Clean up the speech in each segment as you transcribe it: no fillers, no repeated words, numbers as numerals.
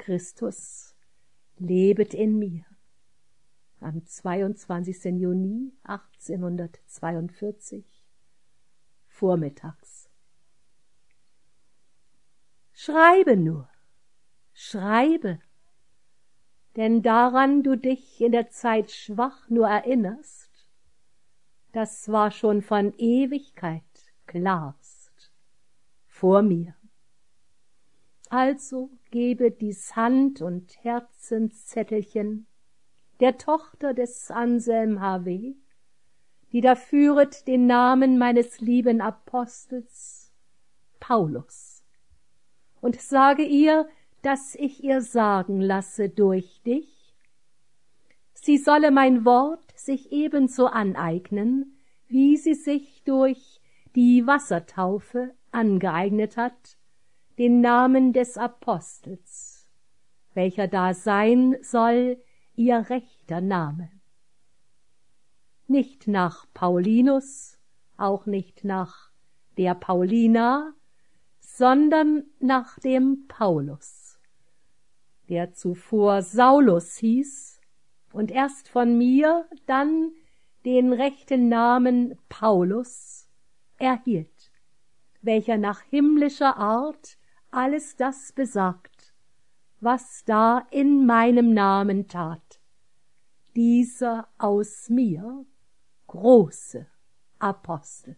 Christus lebet in mir. Am 22. Juni 1842, vormittags. Schreibe nur, schreibe, denn daran du dich in der Zeit schwach nur erinnerst, das war schon von Ewigkeit klarst vor mir. Also gebe dies Hand- und Herzenszettelchen der Tochter des Anselm H.W., die da führet den Namen meines lieben Apostels Paulus, und sage ihr, dass ich ihr sagen lasse durch dich, sie solle mein Wort sich ebenso aneignen, wie sie sich durch die Wassertaufe angeeignet hat, den Namen des Apostels, welcher da sein soll ihr rechter Name. Nicht nach Paulinus, auch nicht nach der Paulina, sondern nach dem Paulus, der zuvor Saulus hieß und erst von mir dann den rechten Namen Paulus erhielt, welcher nach himmlischer Art alles das besagt, was da in meinem Namen tat, dieser aus mir große Apostel.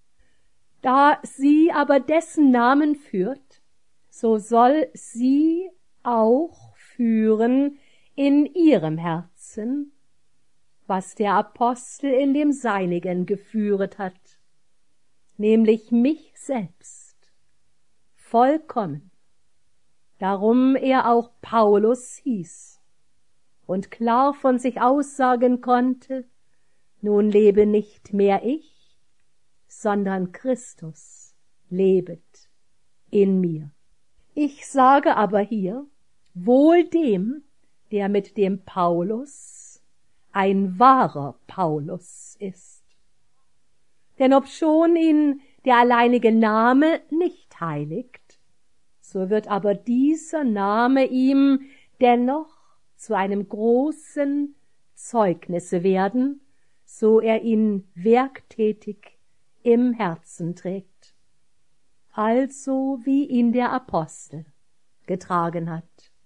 Da sie aber dessen Namen führt, so soll sie auch führen in ihrem Herzen, was der Apostel in dem Seinigen geführet hat, nämlich mich selbst, vollkommen, darum er auch Paulus hieß und klar von sich aussagen konnte, nun lebe nicht mehr ich, sondern Christus lebet in mir. Ich sage aber hier, wohl dem, der mit dem Paulus ein wahrer Paulus ist. Denn obschon ihn der alleinige Name nicht heiligt, so wird aber dieser Name ihm dennoch zu einem großen Zeugnisse werden, so er ihn werktätig im Herzen trägt, also wie ihn der Apostel getragen hat.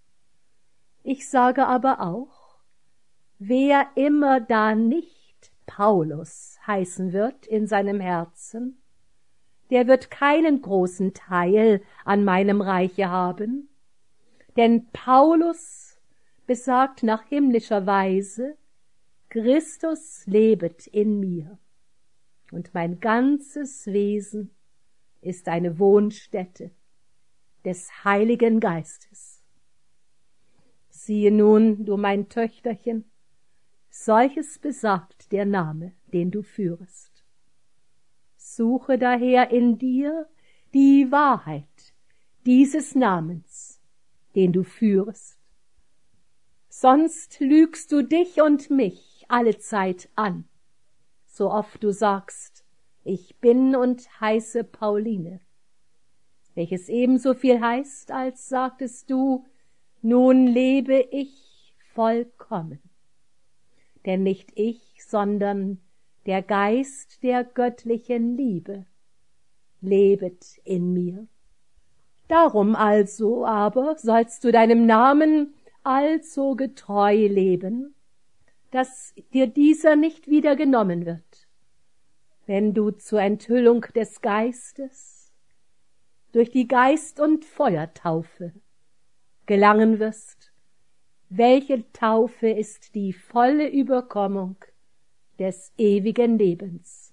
Ich sage aber auch, wer immer da nicht Paulus heißen wird in seinem Herzen, der wird keinen großen Teil an meinem Reiche haben, denn Paulus besagt nach himmlischer Weise, Christus lebet in mir, und mein ganzes Wesen ist eine Wohnstätte des Heiligen Geistes. Siehe nun, du mein Töchterchen, solches besagt der Name, den du führest. Suche daher in dir die Wahrheit dieses Namens, den du führest. Sonst lügst du dich und mich allezeit an, so oft du sagst, ich bin und heiße Pauline, welches ebenso viel heißt, als sagtest du, nun lebe ich vollkommen. Denn nicht ich, sondern der Geist der göttlichen Liebe lebet in mir. Darum also aber sollst du deinem Namen also getreu leben, dass dir dieser nicht wieder genommen wird, wenn du zur Enthüllung des Geistes durch die Geist- und Feuertaufe gelangen wirst, welche Taufe ist die volle Überkommung des ewigen Lebens.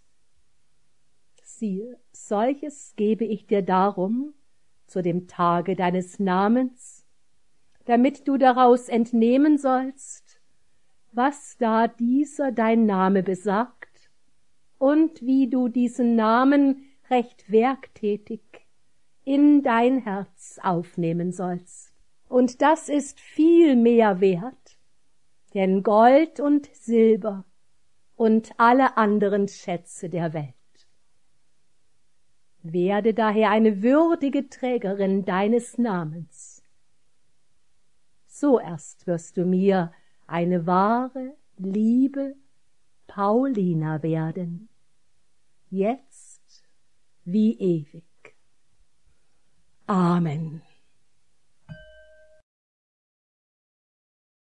Siehe, solches gebe ich dir darum zu dem Tage deines Namens, damit du daraus entnehmen sollst, was da dieser dein Name besagt und wie du diesen Namen recht werktätig in dein Herz aufnehmen sollst. Und das ist viel mehr wert, denn Gold und Silber und alle anderen Schätze der Welt. Werde daher eine würdige Trägerin deines Namens, so erst wirst du mir eine wahre, liebe Paulina werden, jetzt wie ewig. Amen.